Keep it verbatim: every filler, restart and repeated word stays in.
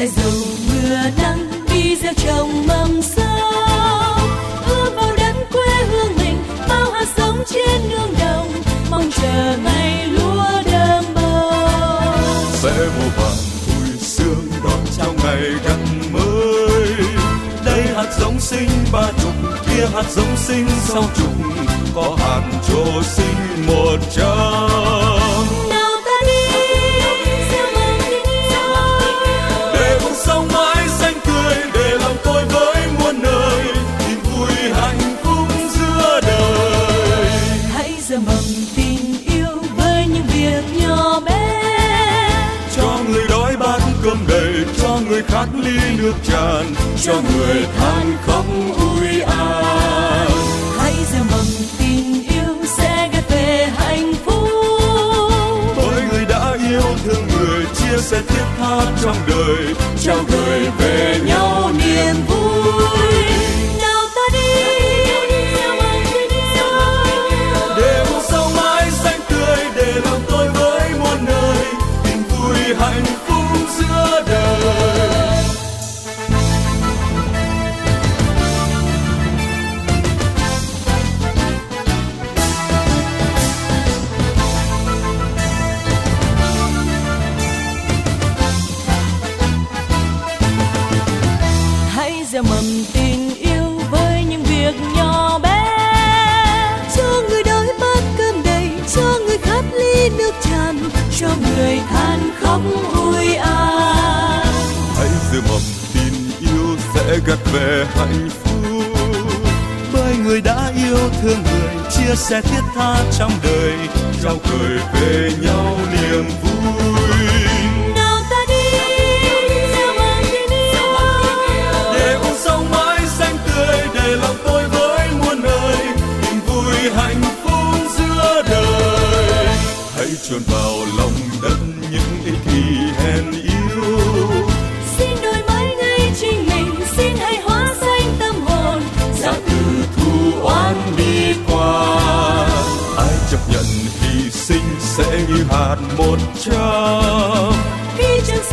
Sẽ dầu mưa nắng đi gieo trồng mầm sống, ưa vào đất quê hương mình, bao hạt giống trên nương đồng, mong chờ ngày lúa đơm bông. Sẽ mùa vàng vui sướng đón chào ngày gần mới. Đây hạt giống sinh ba chục, kia hạt giống sinh sáu chục, có hạt trổ sinh một trăm. Nào ta đi gieo mầm tình yêu, để cuộc sống mãi xanh tươi, để lòng tôi với muôn nơi, niềm vui hạnh phúc giữa đời. hãy gieo mầm tình yêu với những việc nhỏ bé, Cho người đói bát cơm đầy, cho người khát ly nước tràn, cho người than khóc ui an. hãy gieo mầm tình yêu sẽ gặt về hạnh phúc. Bởi người đã yêu thương người, chia sẻ thiết tha trong đời, trao gửi về nhau niềm vui. Nào ta đi gieo mầm tình yêu, Để cuộc sống mãi xanh tươi, để lòng tôi với muôn nơi, niềm vui hạnh phúc giữa đời. hãy gieo mầm tình yêu với những việc nhỏ bé, cho người đói bát cơm đầy, cho người khát ly nước tràn, cho người than khóc ôi an. Hãy gieo mầm tình yêu sẽ gặt về hạnh phúc. Bởi người đã yêu thương người, chia sẻ thiết tha trong đời, trao gửi về nhau niềm vui. Nào ta đi gieo mầm tình yêu, Để cuộc sống mãi xanh tươi, để lòng tôi với muôn nơi, niềm vui hạnh phúc giữa đời. Hãy chôn vào lòng đất những ích kỷ hèn yếu, xin đổi mới ngay chính mình, xin hãy hóa xanh tâm hồn, giá từ thù oán đi qua. Ai chấp nhận hy sinh sẽ như hạt một trăm. khi chân